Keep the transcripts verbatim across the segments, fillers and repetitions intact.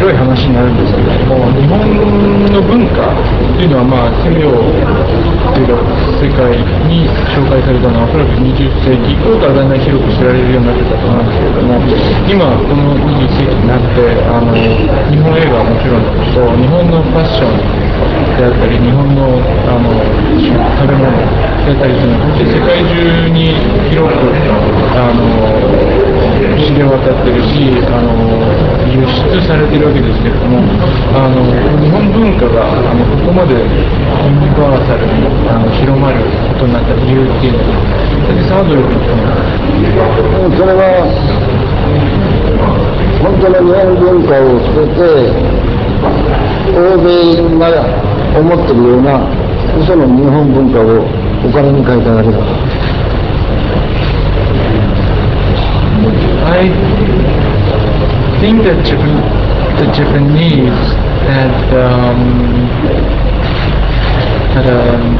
広い話になるんですけれども、日本の文化というのは、まあ、西洋というか世界に紹介されたのはおそらくにじゅっせいき以降からだんだん広く知られるようになってたと思うんですけれども、今このにじゅっせいきになってあの日本映画はもちろんのこと、日本のファッションであったり、日本のあの食べ物であったりというのは、本当に世界中に広くあの知れ渡ってるし、あの輸出されてるわけですけれども、あの日本文化があのここまでユニバーサルにあの広まることになった理由っていうのは、竹さんはどういうふうに思いますか？ それは本当の日本文化を捨てて欧米が思ってるような嘘の日本文化をお金に変えただけだ。 I think that Japan, the Japanese had um, had um,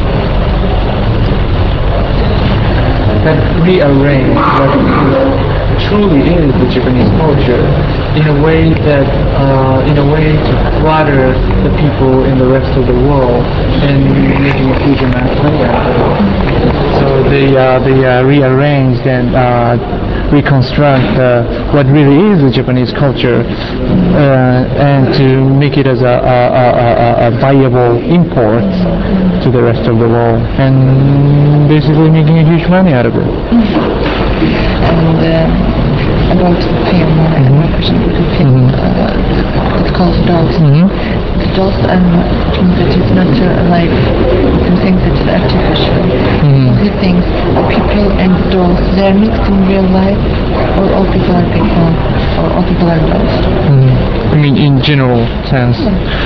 had rearranged what truly is the Japanese culture in a way that uh, in a way to flatter the people in the rest of the world and making a huge amount of money out of it. So they uh, they uh, rearranged and uh, reconstruct uh, what really is the Japanese culture uh, and to make it as a, a, a, a viable import to the rest of the world and basically making a huge money out of it. And uh, about the film, uh, mm-hmm. my question would be film, mm-hmm. uh, it's called Dogs. Mm-hmm. The dogs, I'm think that it's not uh, alive, some things that is artificial. Mm-hmm. Do you think the people and the dogs, they are mixed in real life, or all people are people, or all people are dogs? Mm-hmm. I mean in general sense.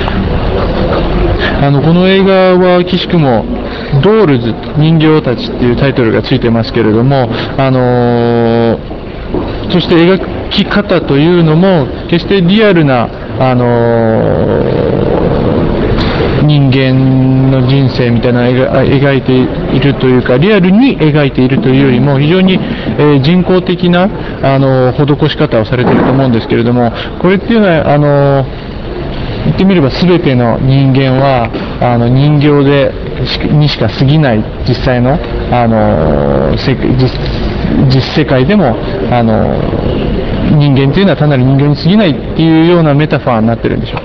あのこの映画は岸くもドールズ人形たちっていうタイトルがついてますけれども、あのー、そして描き方というのも決してリアルな、あのー、人間の人生みたいなのを描いているというか、リアルに描いているというよりも非常に、えー、人工的な、あのー、施し方をされていると思うんですけれども、これっていうのはあのー言ってみれば全ての人間はあの人形でしにしか過ぎない実際の、あの実, 実世界でもあの人間というのは単なる人形に過ぎないっていうようなメタファーになってるんでしょう。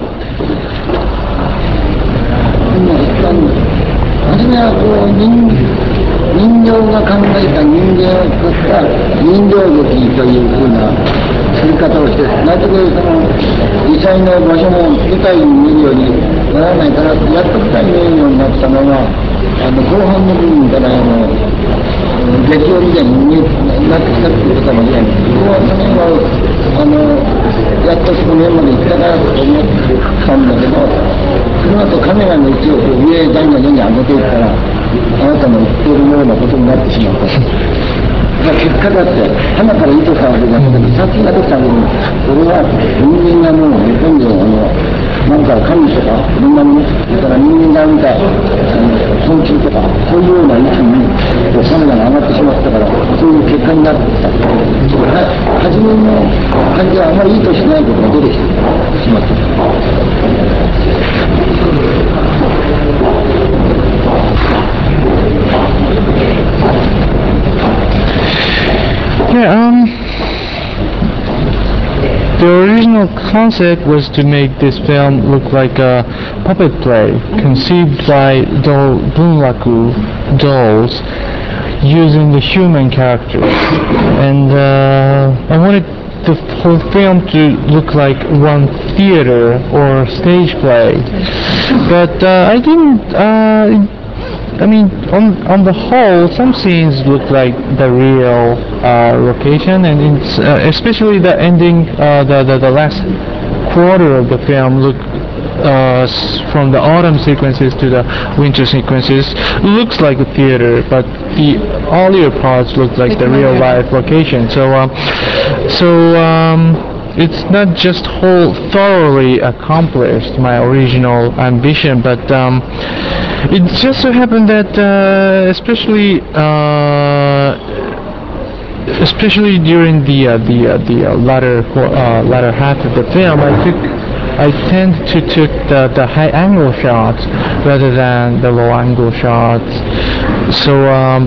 初めはこう 人, 人形が考えた人間を使った人形劇というふうな作り方をして、なぜかその実際の場所も舞台に見るようにならないから、やっと舞台に見えるようになったのが、あの後半の部分からあの劇場みたいになってきたっていうことかもしれない。ここはその辺はあのやっとその辺まで行ったからと思ったんだけど、その後カメラの位置をこう上へだんだんだんだん上げていったら、あなたの言っているようなことになってしまった。結果だって、花から意図されるだけで先が出たのに、それは人間がもうほとんどあの、なんか神とか、いろんなもの、それから人間が見た昆虫とか、そういうような位置にカメラが上がってしまったから、そういう結果になってきた。は初めの感じはあまり意図しないことが出てきてしまった。 Yeah, um, the original concept was to make this film look like a puppet play conceived by doll, Bunraku dolls using the human characters, and uh, I wanted the whole film to look like one theater or stage play, but uh, I didn't. Uh, I mean, on on the whole, some scenes look like the real uh, location, and it's, uh, especially the ending, uh, the, the the last quarter of the film, look uh, from the autumn sequences to the winter sequences, looks like a theater, but the earlier parts look like the real life location. So, um, so. Um, It's not just whole thoroughly accomplished my original ambition, but um, it just so happened that uh, especially uh, especially during the uh, the uh, the uh, latter uh, latter half of the film, I took I tend to took the, the high angle shots rather than the low angle shots. So, um,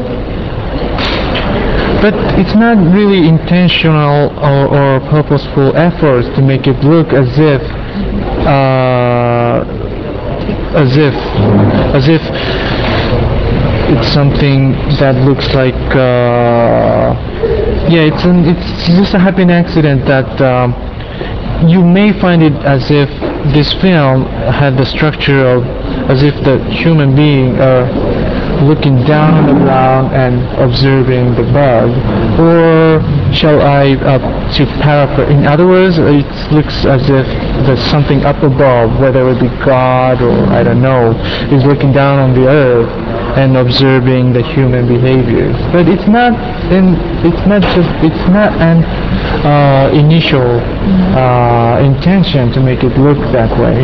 but it's not really intentional or, or purposeful efforts to make it look as if, uh, as if, as if it's something that looks like, uh, yeah, it's an, it's just a happy accident that. Um, You may find it as if this film had the structure of as if the human being are looking down on the ground and observing the bug, or shall I uh, to paraphrase? In other words, it looks as if there's something up above, whether it be God or I don't know, is looking down on the earth and observing the human behaviors. But it's not, in, it's not just, it's not an uh, initial uh, intention to make it look that way.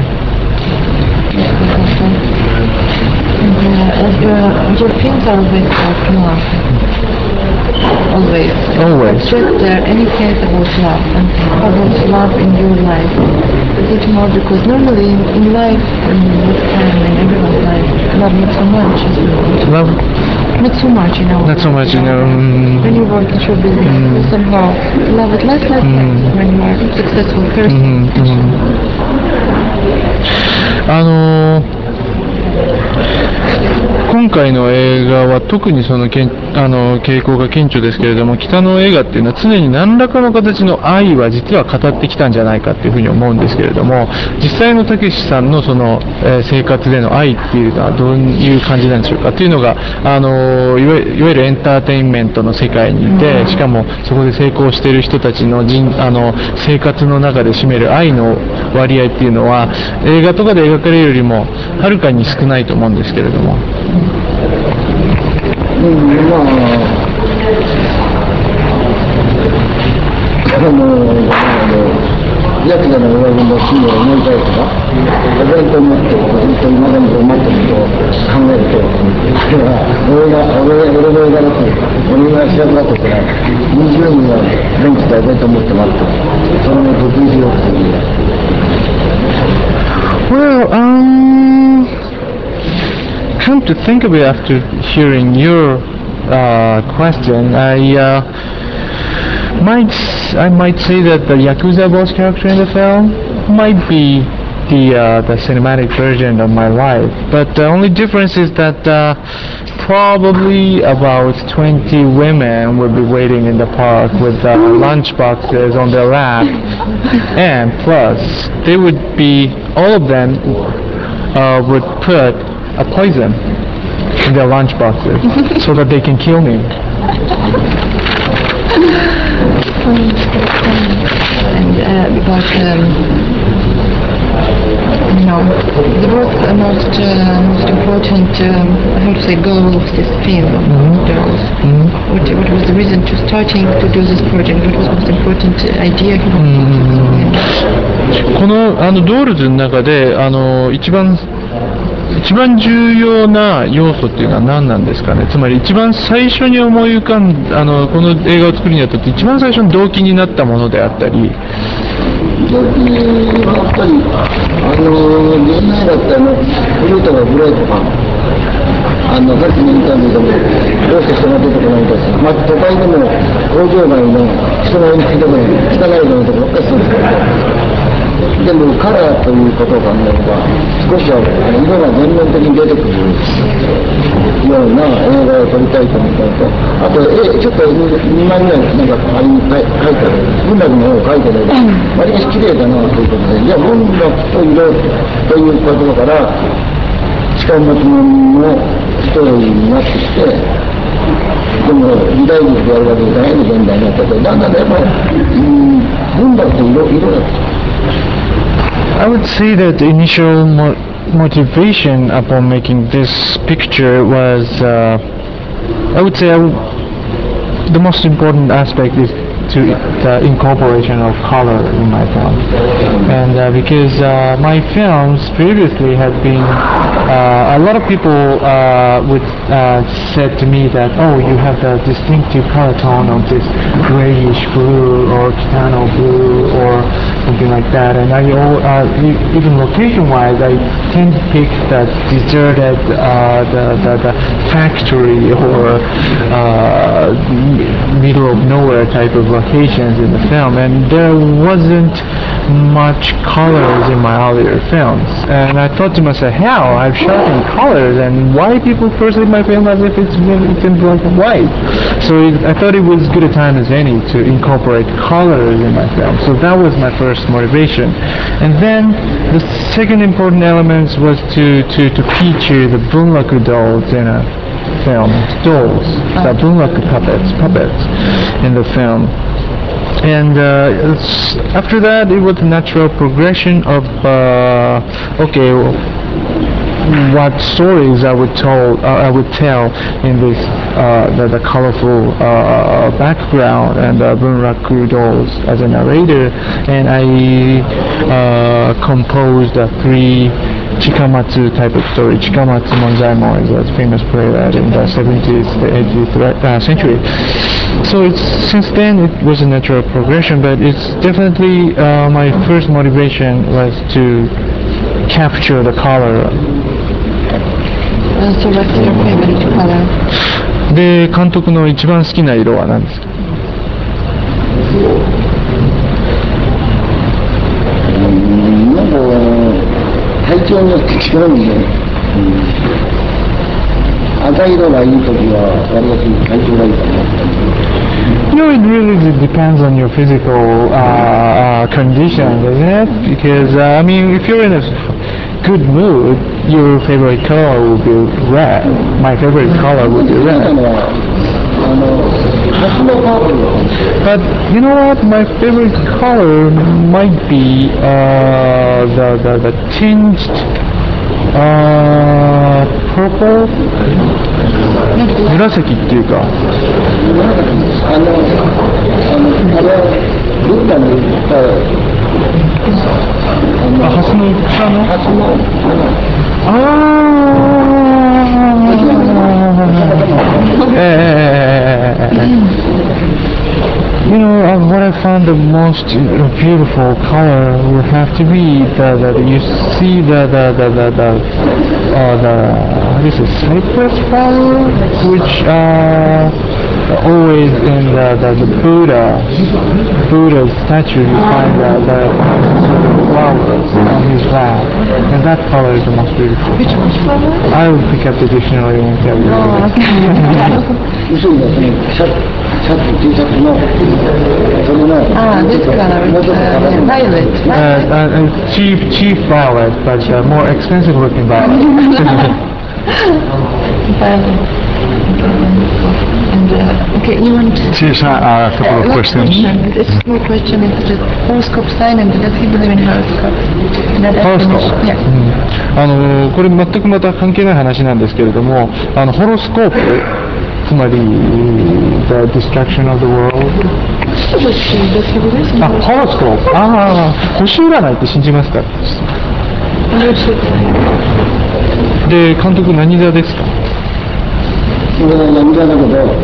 And, uh, as your, your films are always about love. Always. Always. Just there any case about love and about love in your life. Is it more because normally in, in life and with time in everyone's life, love not so much, isn't it? Love? Not so much, you know. Not so much, you know. Mm, when you work in show business, Mm. somehow love it less, less, Mm. less when you are a successful person. うんうんあのー今回の映画は特にそのけんあの傾向が顕著ですけれども、北の映画っていうのは常に何らかの形の愛は実は語ってきたんじゃないかっていうふうに思うんですけれども、実際のたけしさんのその、えー生活での愛っていうのはどういう感じなんでしょうかっていうのが、あのいわゆるいわゆるエンターテインメントの世界にいて、しかもそこで成功している人たちの人あの生活の中で占める愛の割合っていうのは映画とかで描かれるよりもはるかに少ないと思うんですけれども。 うん、まあ、あの、あの、ヤクザの親分の死を思い返すか、俺と思って、ずっと今までと思ってることを考えると、俺が、俺が、俺の映画だと、俺が主役だとしたら、にじゅうにんはベンチで俺と思って待って、それも得意しようとするんだ。 Well, um, come to think of it after hearing your uh, question, I uh, might I might say that the Yakuza boss character in the film might be the uh, the cinematic version of my life, but the only difference is that uh, probably about twenty women would be waiting in the park with uh, lunch boxes on their lap, and plus they would be all of them uh, would put a poison in their lunch boxes so that they can kill me. And uh, about um, you know, the most, uh, most, uh, most important, um, how to say, goal of this film, Mhm. girls. Mhm. What, what was the reason to starting to do this project? What was the most important idea he wanted to このあのドールズの中であの一番一番重要な要素っていうのは何なんですかね。つまり一番最初に思い浮かんあのこの映画を作るにあたって一番最初に動機になったものであったり。 動機はやっぱり、あの、自分の映画ってあの、フルートがブレーとか、あの、さっきのインタビューでも、どうして人が出てこないんだし、まあ、都会でも工場内の人がいないところに、汚いようなところばっかりそうですけど、でもカラーということを考えれば、少しは色が全面的に出てくるような映画を撮りたいと思ったのと、あと、えちょっとにまいぐらいなんかあれに書いてある、文楽の絵を描いてる間、わりかし綺麗だなということで、じゃあ文楽と色ということから近松のストーリーになってきて、でも時代劇でやるわけじゃないの現代になったと、だんだんやっぱり、うん、文楽と色色だと。 I would say that the initial mo- motivation upon making this picture was, uh, I would say I would, the most important aspect is to the incorporation of color in my film. and uh, because uh, my films previously had been, uh, a lot of people uh, would uh, said to me that, oh, you have the distinctive color tone of this grayish blue or Kitano blue or something like that, and I uh, even location-wise, I tend to pick the deserted, uh, the, the the factory or uh, middle of nowhere type of locations in the film, and there wasn't much colors in my earlier films, and I thought to myself, hell, I've shot in colors, and why people perceive my film as if it's, it's in black and white? So it, I thought it was good a time as any to incorporate colors in my film. So that was my first motivation. And then the second important element was to, to, to feature the Bunraku dolls in a film. Dolls, the Bunraku puppets, puppets in the film. And uh, it's, after that, it was a natural progression of, uh, okay, well, what stories I would tell, uh, I would tell in this uh, the, the colorful uh, background and uh, Bunraku dolls as a narrator, and I uh, composed a three Chikamatsu type of story. Chikamatsu Monzaimon is a famous playwright in the seventeenth, eighteenth uh, century. So it's, since then it was a natural progression, but it's definitely uh, my first motivation was to capture the color. Uh, so what's your favorite color? で、監督の一番好きな色は何ですか？ うん、なんか体調によって違うんで、うん、赤色がいいときは私体調がいいかな。 You know, it really depends on your physical uh, uh, condition, doesn't it? Because, uh, I mean, if you're in a good mood, your favorite color will be red. My favorite color will be red. But, you know what? My favorite color might be uh, the, the, the tinged uh, purple? 紫っていうか、 あの、あの、あれはブッダに言ったあ、ハスの草のハスのああ、ええええええ。You know, uh, what I found the most uh, beautiful color would have to be the, the, the you see the the the the, the uh, the what is it, cypress flower, which uh, always in the, the, the Buddha Buddha's statue you find the, the flowers on his lap, and that color is the most beautiful. Which which flower? I will pick up the dictionary and tell you. Oh, okay. 後ろにはそのシャツ、シャツ T シャツのそれの Ah, this color is uh, violet. Uh, uh, uh, cheap, cheap violet, but uh, more expensive looking violet. Violet. And uh, okay, you want Yes, a, a couple of uh, questions. Question. This small question is the horoscope sign, and does he believe in horoscopes? That Horoscope? Yeah. うん、あのこれ全くまた関係ない話なんですけれども、あのホロスコープ、つまり the destruction of the world。 Does he believe in あ、ホロスコープ。ああ、星占いって信じますか？ horoscope? で、監督何座ですか？ それは闇座だけど、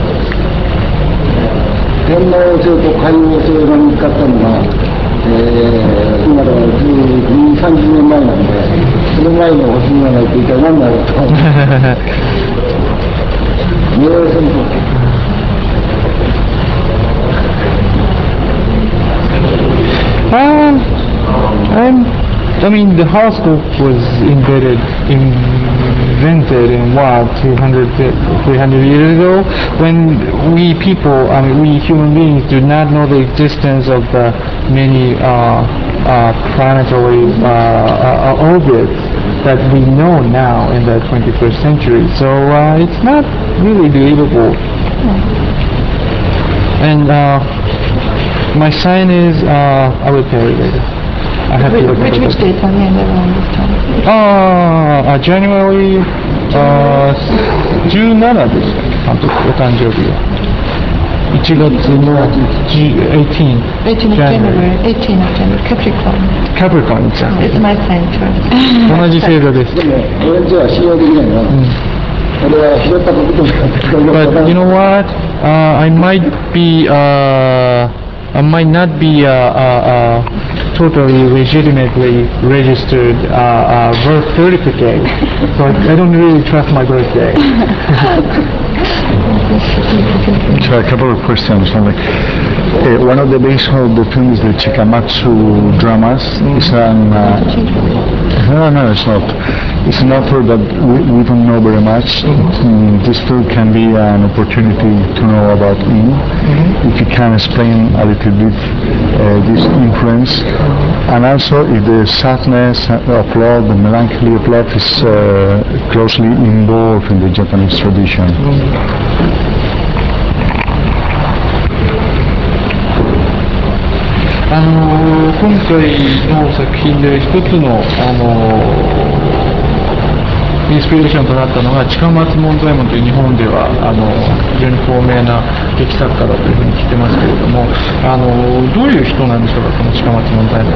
天王星と海王星が見つかったのが、えー、今からにじゅう、さんじゅうねんまえなんで、その前の星占いって一体何だろうと。冥王星の Um, I'm, I mean, the horoscope was invented, invented in what, two hundred, three hundred years ago, when we people, I mean, we human beings did not know the existence of the many uh, uh, planetary uh, uh, orbits that we know now in the twenty-first century. So uh, it's not really believable. And uh, my sign is, uh, I will tell you later. I have to look Which, at which it. date on the end around this time? Uh, uh, January uh, じゅうしちです。監督お誕生日は。 いちがつのじゅう eighteenth eighteenth of January, eighteenth of January, Capricorn. Capricorn ちゃん It's my sign too. 同じ星座です。 でも俺んちは信用できないな、俺は拾ったことしか使うことが But you know what? Uh, I might be, uh, I might not be uh, uh, uh, totally legitimately registered uh, uh, birth certificate, so I don't really trust my birthday. So a couple of questions. Only. Uh, one of the base of the film is the Chikamatsu dramas. It's an uh, no, no, it's not. It's an author that we, we don't know very much. Mm, this film can be an opportunity to know about him. Mm-hmm. If you can explain a little bit uh, this influence, and also if the sadness of love, the melancholy of love is uh, closely involved in the Japanese tradition. Mm-hmm. あのー、今回の作品で一つの、あのー、インスピレーションとなったのが近松門左衛門という日本ではあの非常に高名な劇作家だというふうに聞いてますけれども、あのー、どういう人なんでしょうか、この近松門左衛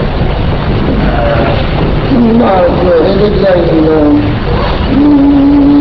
門。 まあ、この平成時代の、うん、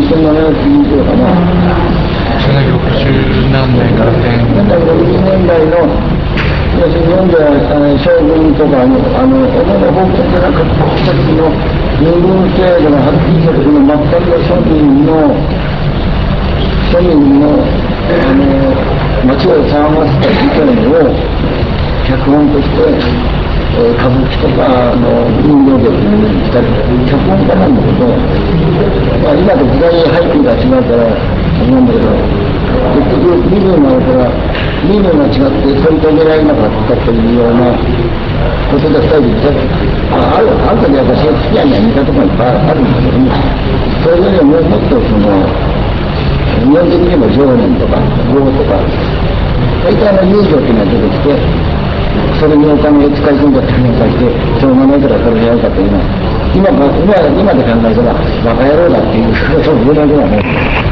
そんなね、いいのかな。 せんろくじゅう何年からせんろくじゅうねんだいの要するに日本では将軍とかあのあの主な法則が獲得した時の人軍制度がはっきりした時の末端の庶民の庶民のあの街を騒がせた事件を脚本として、えー、歌舞伎とかの人形劇にしたり脚本家なんだけど、まあ、今と時代背景が違うからなんだけど結局身分があるから身分が違って取り留められなかったというようなことでふたりであるある時は私が好きやねん見たところいっぱいあるんだけども、それよりももっとその日本的にも情念とか業とか大体の友情っていうのが出てきて、それにお金を使い込んじゃって返してそのままいたらそれでやるかというのは今今今で考えたらバカ野郎だっていうそういうだけだね。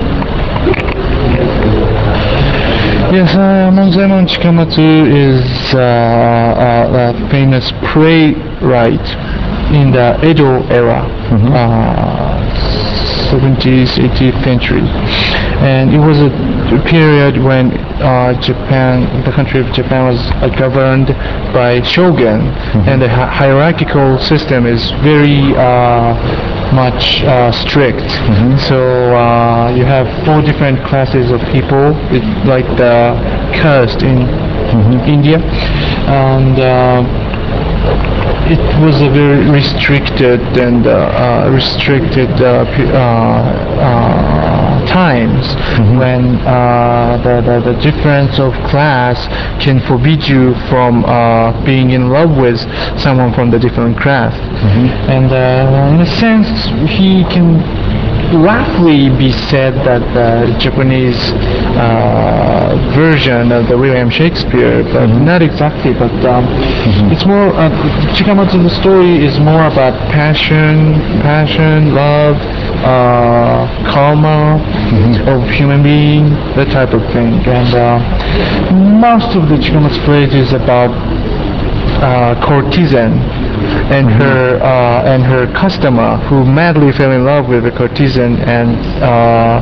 Yes, uh, Monzaemon Chikamatsu is uh, uh, a famous playwright in the Edo era, mm-hmm. uh, seventeenth, eighteenth century. And it was a period when uh, Japan, the country of Japan was uh, governed by shogun, mm-hmm. and the hi- hierarchical system is very uh, much uh, strict. Mm-hmm. So uh, you have four different classes of people, it, like the caste in mm-hmm. India, and uh, it was a very restricted and uh, uh, restricted uh, uh, uh, times mm-hmm. when uh, the, the, the difference of class can forbid you from uh, being in love with someone from the different class. Mm-hmm. And uh, in a sense, he can roughly be said that the Japanese uh, version of the William Shakespeare, but mm-hmm. not exactly, but um, mm-hmm. it's more, uh, Chikamatsu's story is more about passion, passion, love, uh, karma mm-hmm. of human being, that type of thing. And uh, most of the Chikamatsu plays is about uh, courtesan and mm-hmm. her uh, and her customer who madly fell in love with the courtesan and uh,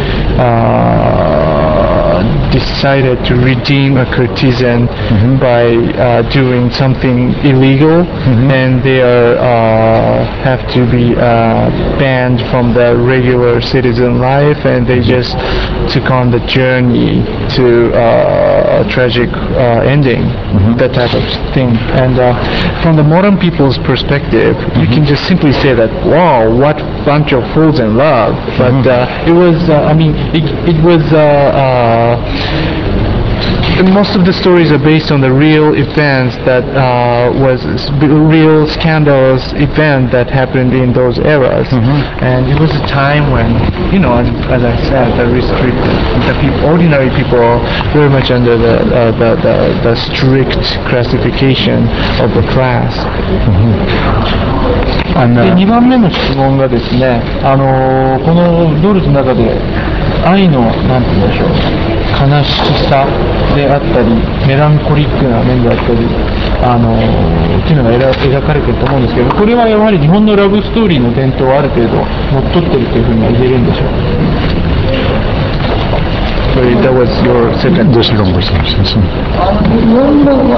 uh, decided to redeem a courtesan mm-hmm. by uh, doing something illegal, mm-hmm. and they are uh, have to be uh, banned from the regular citizen life, and they just took on the journey to uh, a tragic uh, ending, mm-hmm. that type of thing. And uh, from the modern people's perspective, mm-hmm. you can just simply say that, wow, what bunch of fools in love. But mm-hmm. uh, it was, uh, I mean, it, it was, uh, uh, most of the stories are based on the real events that uh, was real scandalous event that happened in those eras. Mm-hmm. And it was a time when, you know, as, as I said, the restrict, the people, ordinary people are very much under the, uh, the, the, the strict classification of the class. Mm-hmm. でにばんめの質問がですね、あのー、このドールズの中で愛のなんて言うんでしょう、 悲しさであったりメランコリックな面であったりあのっていうのが描かれてると思うんですけど、これはやはり日本のラブストーリーの伝統をある程度乗っ取ってるというふうには言えるんでしょうか。 So that was your second, the second question. あの日本のまあ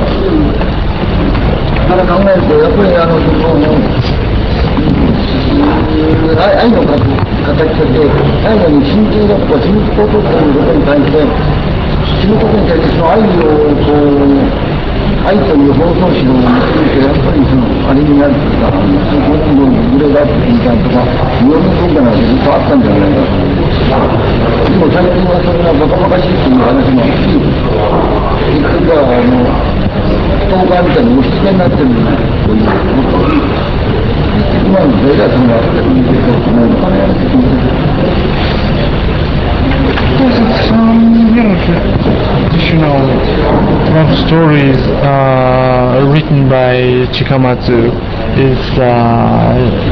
から考えるとやっぱりあのその愛の形として最後に真珠だとか死ぬことということに対して死ぬことに対してその愛をこう愛という放送紙を見てやっぱりそのあれになるというかほとんど揺れだってみたいなとか日本の文化なんてずっとあったんじゃないかと。でも最近はそんなバカバカしいという話もあるし結局はあのストーカーみたいに押し付けになってるんだということ今の時代はそんなことに出てこないのかね。 Some, you know, traditional love stories uh, written by Chikamatsu is uh,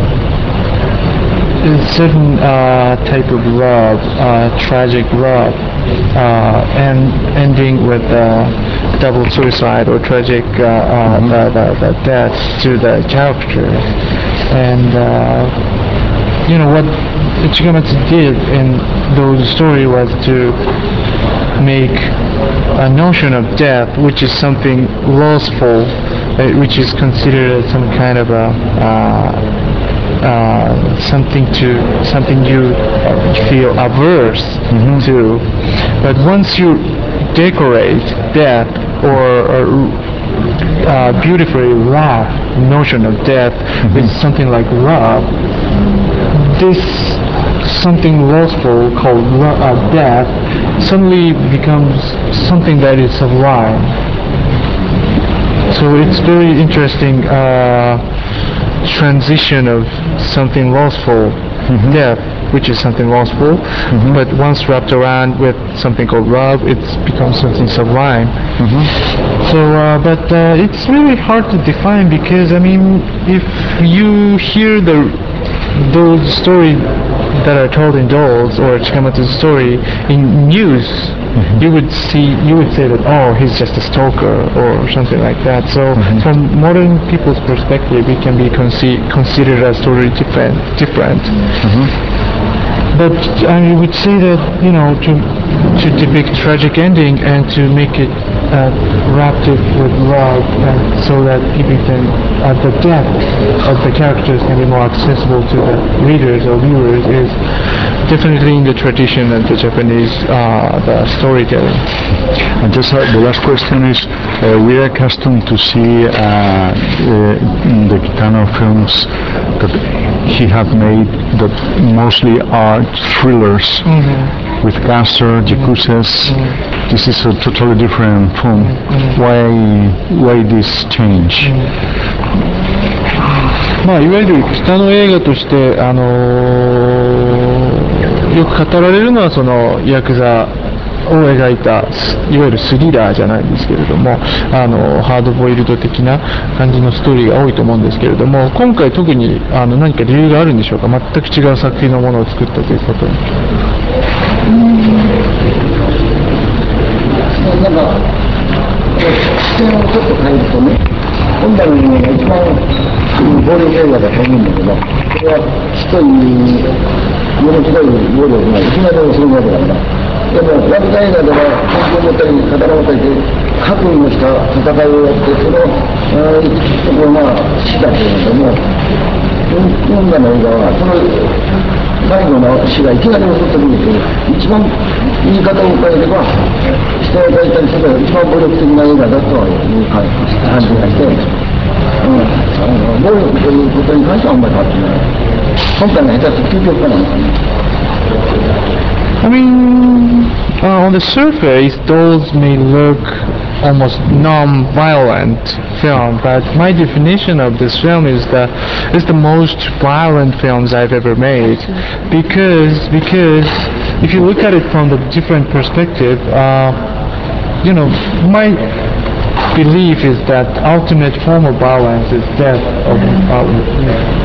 is certain uh, type of love, uh, tragic love, uh, and ending with uh, double suicide or tragic uh, uh, mm-hmm. the, the, the death to the characters, and uh, you know what Chikamatsu did in those stories was to make a notion of death, which is something lossful, uh, which is considered as some kind of a uh, uh, something to something you feel averse mm-hmm. to. But once you decorate death or, or uh, beautifully wrap notion of death mm-hmm. with something like love, this something lossful called uh, death suddenly becomes something that is sublime. So it's very interesting uh, transition of something lossful, mm-hmm. death, which is something lossful, mm-hmm. but once wrapped around with something called love, it becomes something sublime. Mm-hmm. So, uh, but uh, it's really hard to define because I mean, if you hear the those stories that are told in dolls or Chikamatsu's story in news, mm-hmm. you would see, you would say that, oh, he's just a stalker or something like that. So mm-hmm. from modern people's perspective, it can be conce- considered as totally different. different. Mm-hmm. But I would say that, you know, to to depict tragic ending and to make it uh, wrapped it with love, and so that people can, uh, the depth of the characters can be more accessible to the readers or viewers is definitely in the tradition of the Japanese uh, the storytelling. And just uh, the last question is, uh, we're accustomed to see uh, uh, in the Kitano films that he had made that mostly are thrillers mm-hmm. with gangster, yakuzas. Mm-hmm. This is a totally different film. Mm-hmm. Why, why this change? Mm-hmm. まあ、いわゆる北の映画として、あのー、よく語られるのはそのヤクザを描いたいわゆるスリラーじゃないんですけれども、あのハードボイルド的な感じのストーリーが多いと思うんですけれども、今回特にあの何か理由があるんでしょうか。全く違う作品のものを作ったということに。 なんか視点をちょっと変えるとね、本来のものが一番暴力映画だと思うんだけど、それは人にものすごい暴力がいきなりするわけだから。でもラブ映画では本気を持ったり刀を持ったりで覚悟した戦いをやって、そのところが死だけれども、運河の映画はその最後の死がいきなり起こってくるという、一番言い方を変えれば人を描いたりすれば一番暴力的な映画だという感じがして、うん、あの暴力ということに関してはあんまり変わってない。今回の下手する究極化なんですね。 I mean, uh, on the surface, those may look almost non-violent film, but my definition of this film is the is the most violent films I've ever made, because because if you look at it from the different perspective, uh, you know, my belief is that ultimate form of violence is death of uh,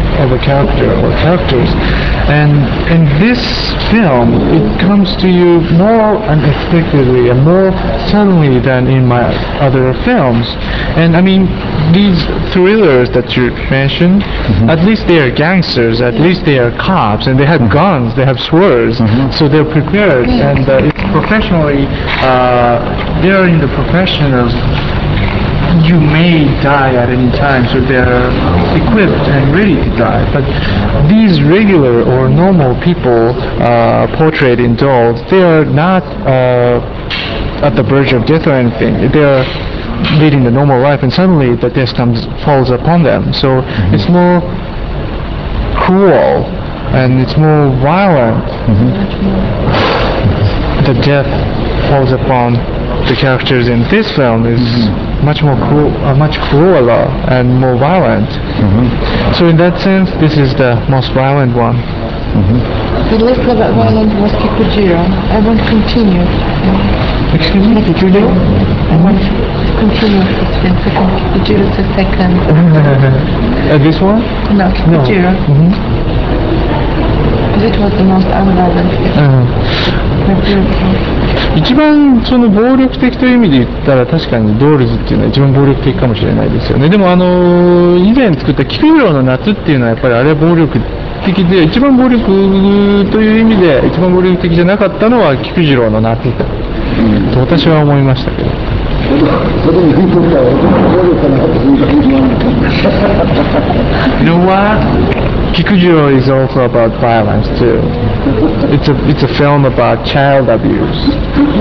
of a character or characters. And in this film, it comes to you more unexpectedly and more suddenly than in my other films. And I mean, these thrillers that you mentioned, mm-hmm. at least they are gangsters, at least they are cops, and they have mm-hmm. guns, they have swords, mm-hmm. so they're prepared, and uh, it's professionally, uh, they're in the profession of you may die at any time, so they're equipped and ready to die. But these regular or normal people uh, portrayed in dolls, they are not uh, at the verge of death or anything. They are leading the normal life, and suddenly the death comes falls upon them. So mm-hmm. it's more cruel and it's more violent. Mm-hmm. The death falls upon the characters in this film is mm-hmm. much more cruel, uh, much crueler and more violent. Mm-hmm. So in that sense, this is the most violent one. Mm-hmm. The less violent was Kikujiro. I want to continue. Excuse me, Kikujiro? I want to continue this film. Second Kikujiro is the second. uh, this one? No, Kikujiro. No. Mm-hmm. Because it was the most unviolent film. Uh-huh. 一番その暴力的という意味で言ったら確かにドールズっていうのは一番暴力的かもしれないですよね。でもあの以前作った菊次郎の夏っていうのはやっぱりあれは暴力的で、一番暴力という意味で一番暴力的じゃなかったのは菊次郎の夏と私は思いましたけど。You know what? Kikujiro is also about violence too. It's a it's a film about child abuse.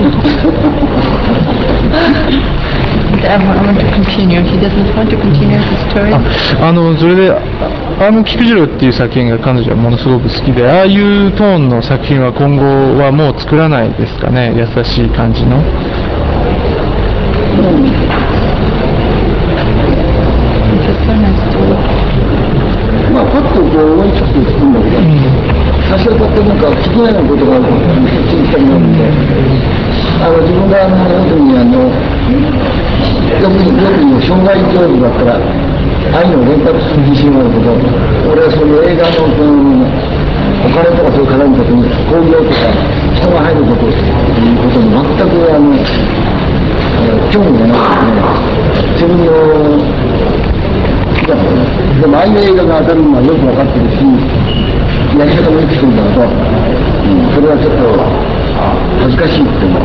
I want to continue. He doesn't want to continue the story. あのそれであの菊次郎っていう作品が彼女はものすごく好きで、ああいうトーンの作品は今後はもう作らないですかね。優しい感じの。 まあパッとこう思いつくと作るんだけど、最初はってなんか聞こえないことがあると聞いたりなんで、あの自分があの要するにあの特に特に障害教育だったらああいうのを連発する自信があるけど、俺はそういう映画のそのお金とかそういう絡むときに興行とか人が入ることということに全くあの興味がなくてね、自分のでもああいう映画が当たるのはよく分かってるし、やり方もいくつんだけど、うん、それはちょっと恥ずかしいって思う。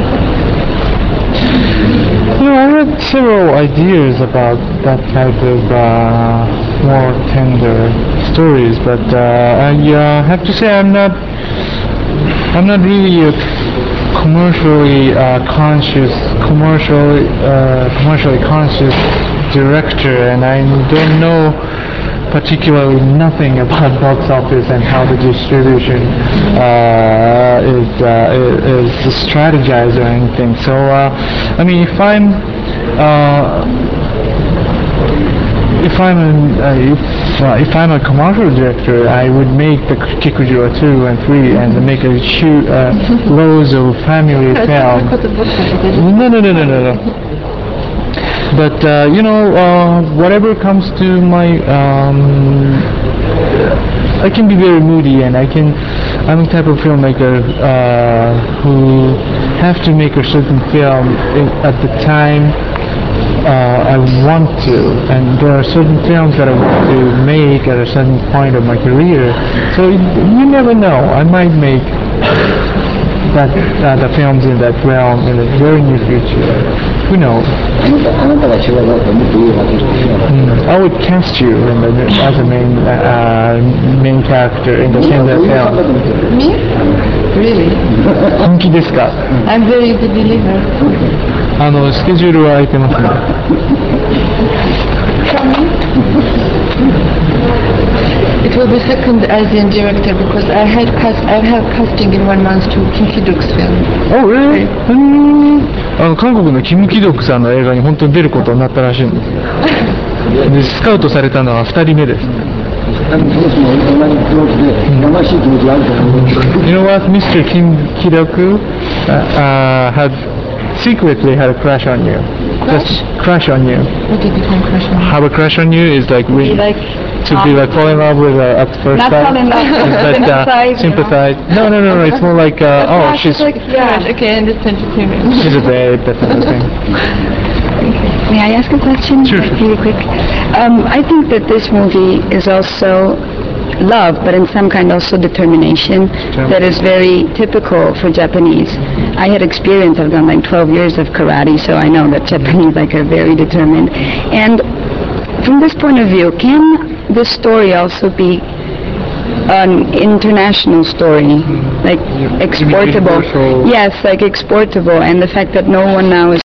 You know, I read several ideas about that type of uh, more tender stories, but uh, I uh, have to say I'm not, I'm not really a commercially uh, conscious, commercially, uh, commercially conscious director, and I don't know particularly nothing about box office and how the distribution uh, is, uh, is is strategized or anything. So uh, I mean, if I'm uh, if I'm an, uh, if, uh, if I'm a commercial director, I would make the Kikujiro two and three and make a shoot uh, loads of family film. No, no, no, no, no, no. But uh, you know, uh, whatever comes to my, um, I can be very moody, and I can. I'm a type of filmmaker uh, who have to make a certain film in, at the time uh, I want to, and there are certain films that I want to make at a certain point of my career. So you never know. I might make that uh, the films in that realm in the very near future. Who knows? Mm, I would cast you in the, as a main uh, main character in the in the film. Me? Really? 本気ですか? I'm very good believer. あのスケジュールは空いてますね。 It will be second Asian director because I had cast, I have casting in one month to Kim Ki-duk's film. Oh really? あの韓国のキム・キドクさんの映画に本当に出ることになったらしいんですよ。でスカウトされたのはふたりめです。You know what, Mister Kim Ki-duk uh, uh, had secretly had a crush on you. Crush? Just crush on you. What did he call crush on you? Have a crush on you is like He we. like to be like fall in love with her at first Not sight. fall in love, But, uh, sympathize, you know. sympathize. No, no, no, no. It's more like uh, oh, she's like, yeah. Okay, I understand what you mean. she's a babe, that kind of thing. May I ask a question? Sure, like, sure. really quick. Um, I think that this movie is also love, but in some kind also determination that is very typical for Japanese. I had experience, I've done like twelve years of karate, so I know that Japanese like are very determined. And from this point of view, can this story also be an international story, like exportable? universal? Yes, like exportable, and the fact that no one now is